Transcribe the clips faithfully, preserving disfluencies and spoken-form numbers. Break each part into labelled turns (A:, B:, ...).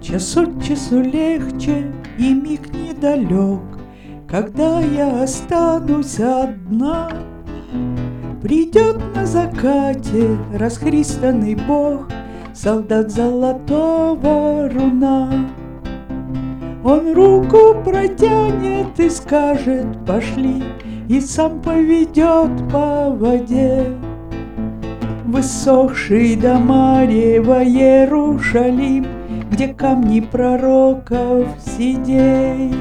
A: Час от часу легче и миг недалек, когда я останусь одна. Придет на закате расхристанный бог, солдат золотого руна. Он руку протянет и скажет: пошли, и сам поведет по воде. Высохший до Марева Иерушалим, где камни пророков сидей.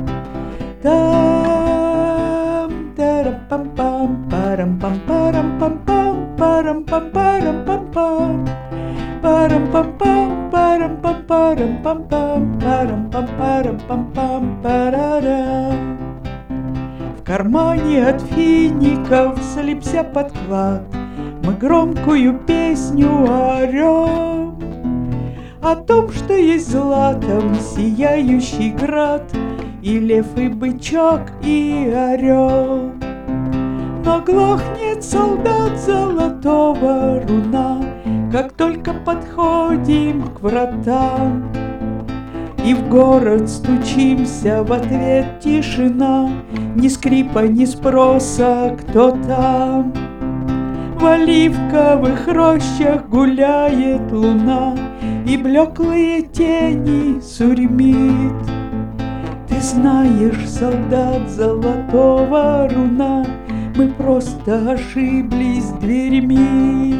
A: Там тарам-пам-пам, парам-пам-парам-пам-пам, парам-пам-парам-пам-пам, парам-пам-пам, парам-пам-парам-пам-пам, парам-пам-парам-пам-пам, парарам. В кармане от фиников слипся подклад, мы громкую песню орем о том, что есть златом сияющий град, и лев, и бычок, и орел. Но глохнет солдат золотого руна, как только подходим к вратам, и в город стучимся, в ответ тишина, ни скрипа, ни спроса, кто там. В оливковых рощах гуляет луна, и блеклые тени сурьмит. Ты знаешь, солдат золотого руна, мы просто ошиблись дверьми.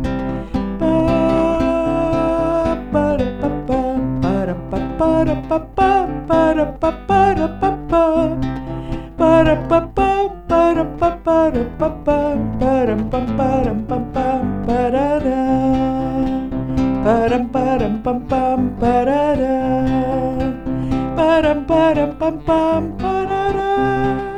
A: Пара-па-па, пара-па-пара-па-па, пара-па-па, пара-па-пара-па-па, парам-пам-парам-пам-пам, парара, парам-парам-пам-пам, парара, парам-парам-пам-пам, парара.